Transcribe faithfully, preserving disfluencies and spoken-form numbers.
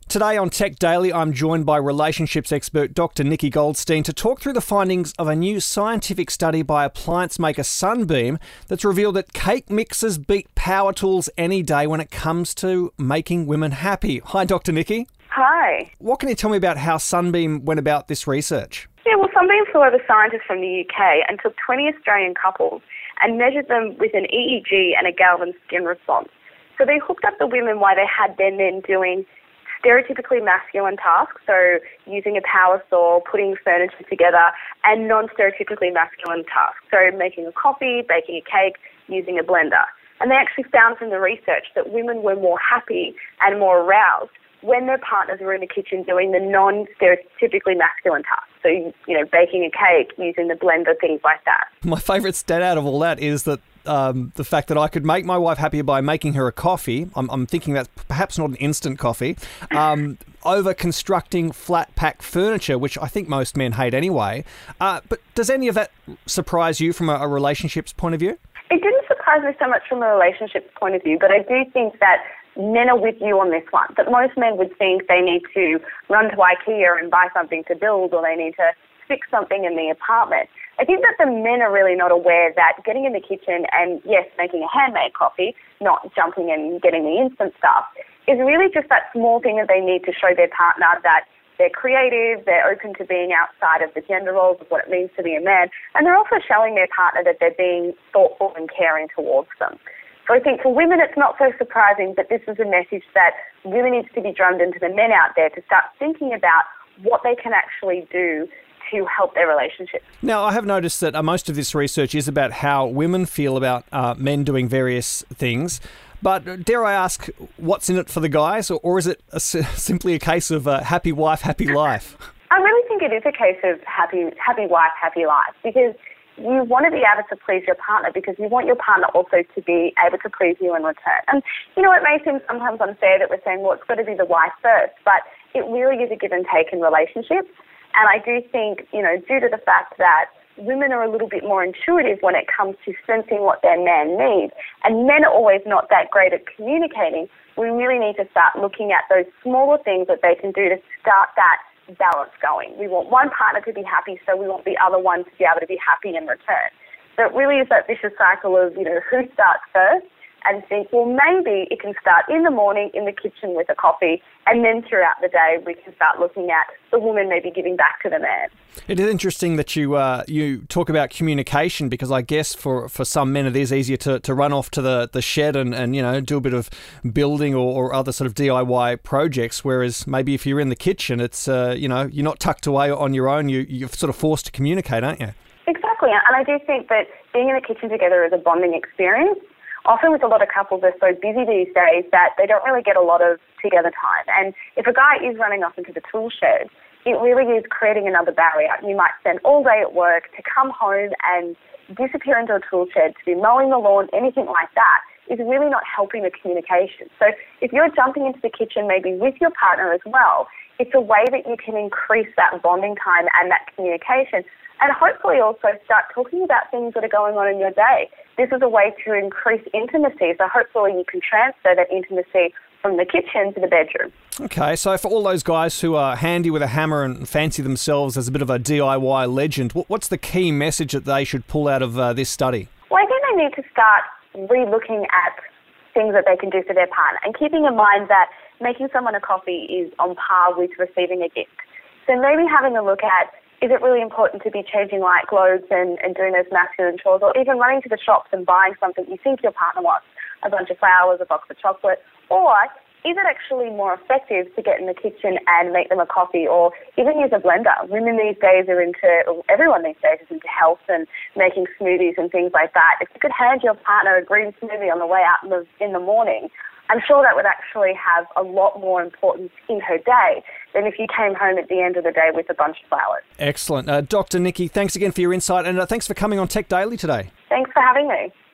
Today on Tech Daily, I'm joined by relationships expert Doctor Nikki Goldstein to talk through the findings of a new scientific study by appliance maker Sunbeam that's revealed that cake mixers beat power tools any day when it comes to making women happy. Hi, Doctor Nikki. Hi. What can you tell me about how Sunbeam went about this research? Yeah, well, Sunbeam flew over scientists from the U K and took twenty Australian couples and measured them with an E E G and a Galvin skin response. So they hooked up the women while they had their men doing stereotypically masculine tasks, so using a power saw, putting furniture together, and non-stereotypically masculine tasks, so making a coffee, baking a cake, using a blender. And they actually found from the research that women were more happy and more aroused when their partners were in the kitchen doing the non-stereotypically masculine tasks. So, you know, baking a cake, using the blender, things like that. My favourite stat out of all that is that um, the fact that I could make my wife happier by making her a coffee, I'm, I'm thinking that's perhaps not an instant coffee, um, over constructing flat pack furniture, which I think most men hate anyway. Uh, but does any of that surprise you from a, a relationships point of view? It didn't surprise me so much from a relationships point of view, but I do think that men are with you on this one, that most men would think they need to run to IKEA and buy something to build, or they need to fix something in the apartment. I think that the men are really not aware that getting in the kitchen and, yes, making a handmade coffee, not jumping and getting the instant stuff, is really just that small thing that they need to show their partner that they're creative, they're open to being outside of the gender roles of what it means to be a man, and they're also showing their partner that they're being thoughtful and caring towards them. So I think for women it's not so surprising, but this is a message that really needs to be drummed into the men out there to start thinking about what they can actually do to help their relationships. Now, I have noticed that uh, most of this research is about how women feel about uh, men doing various things. But dare I ask, what's in it for the guys, or, or is it a, simply a case of uh, happy wife, happy life? I really think it is a case of happy, happy wife, happy life, because you want to be able to please your partner because you want your partner also to be able to please you in return. And, you know, it may seem sometimes unfair that we're saying, well, it's got to be the wife first, but it really is a give and take in relationships. And I do think, you know, due to the fact that women are a little bit more intuitive when it comes to sensing what their man needs, and men are always not that great at communicating, we really need to start looking at those smaller things that they can do to start that balance going. We want one partner to be happy, so we want the other one to be able to be happy in return. So it really is that vicious cycle of, you know, who starts first, and think, well, maybe it can start in the morning in the kitchen with a coffee, and then throughout the day we can start looking at the woman maybe giving back to the man. It is interesting that you uh, you talk about communication, because I guess for, for some men it is easier to, to run off to the, the shed and, and, you know, do a bit of building or, or other sort of D I Y projects, whereas maybe if you're in the kitchen, it's, uh, you know, you're not tucked away on your own, you, you're sort of forced to communicate, aren't you? Exactly, and I do think that being in the kitchen together is a bonding experience. Often with a lot of couples, they're so busy these days that they don't really get a lot of together time. And if a guy is running off into the tool shed, it really is creating another barrier. You might spend all day at work to come home and disappear into a tool shed, to be mowing the lawn, anything like that, is really not helping the communication. So if you're jumping into the kitchen maybe with your partner as well, it's a way that you can increase that bonding time and that communication, and hopefully also start talking about things that are going on in your day. This is a way to increase intimacy, so hopefully you can transfer that intimacy from the kitchen to the bedroom. Okay, so for all those guys who are handy with a hammer and fancy themselves as a bit of a D I Y legend, what's the key message that they should pull out of uh, this study? Well, I think they need to start re-looking at things that they can do for their partner, and keeping in mind that making someone a coffee is on par with receiving a gift. So maybe having a look at, is it really important to be changing light globes and, and doing those masculine chores, or even running to the shops and buying something you think your partner wants, a bunch of flowers, a box of chocolate, or is it actually more effective to get in the kitchen and make them a coffee, or even use a blender? Women these days are into, or everyone these days is into health and making smoothies and things like that. If you could hand your partner a green smoothie on the way out in the, in the morning, I'm sure that would actually have a lot more importance in her day than if you came home at the end of the day with a bunch of flowers. Excellent. Uh, Doctor Nikki, thanks again for your insight, and uh, thanks for coming on Tech Daily today. Thanks for having me.